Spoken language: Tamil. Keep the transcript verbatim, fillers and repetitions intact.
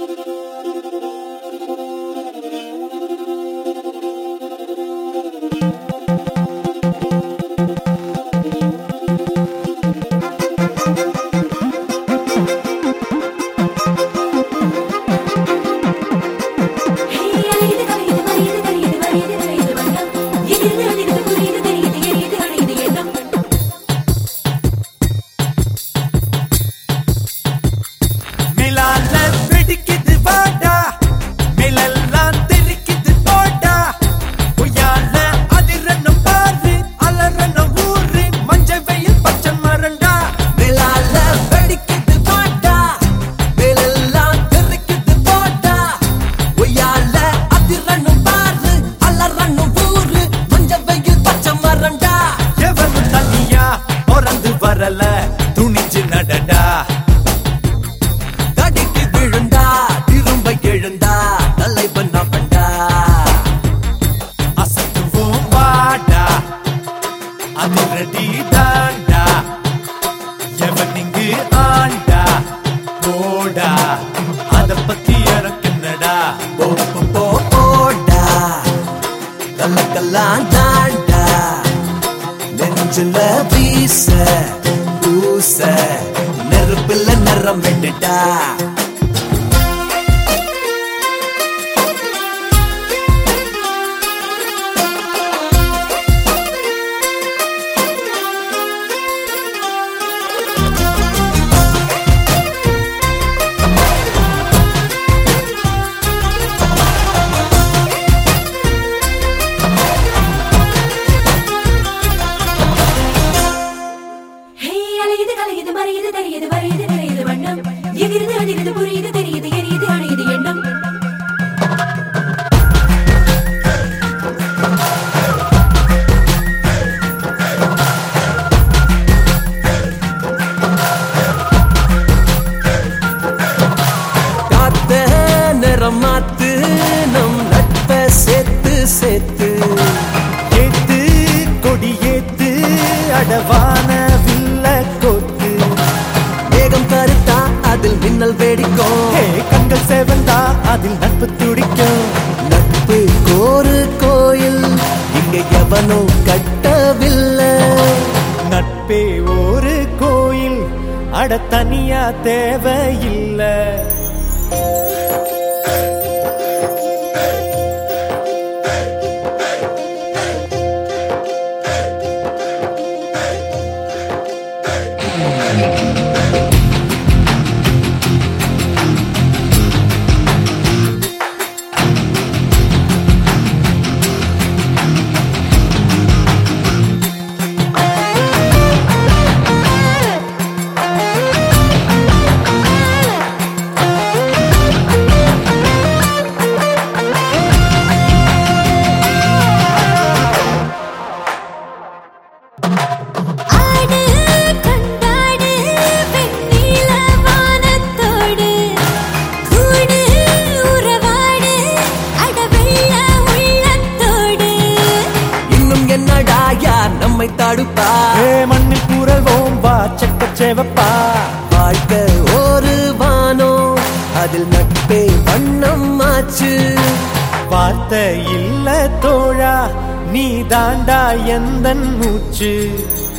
துணிஞ்சு நடடா தடிக்கு விழுந்தா திரும்ப எழுந்தா தலைவன் அவன்டா அசத்துவோம் வாடா அதிரடி தாண்டா எவன் இங்கு ஆண்டா போடா அத பத்தி எனக்குன்னடா போ போடா கல்ல கல்லாம் தாண்டா நெஞ்சுல வீச பூச நெருப்புல நிறம் விட்டுட்டா எகிருது அதிருது புரியுது தெரியுது எரியுது அணையுது எண்ணம் காத்த நிறம் மாத்து நம் நட்ப சேர்த்து சேர்த்து ஏத்து கொடி ஏத்து அடவான வில்ல கோத்து வேகம் கருத்தா அதில் மின்னல் வேடிக்கும் கண்கள் சேவந்தா அதில் நட்பு துடிக்கும் நட்பு கோரு கோயில் இங்க எவனோ கட்டவில்லை நட்பே ஒரு கோயில் அட தனியா தேவையில்லை நம்மை தடுப்பா மண்ணில் கூறல்வோம் வா செக்க சேவப்பா வாழ்க்கை ஒரு வானோ அதில் நட்பே வண்ணம் ஆச்சு வார்த்தை இல்ல தோழா நீ தாண்டா எந்தன் மூச்சு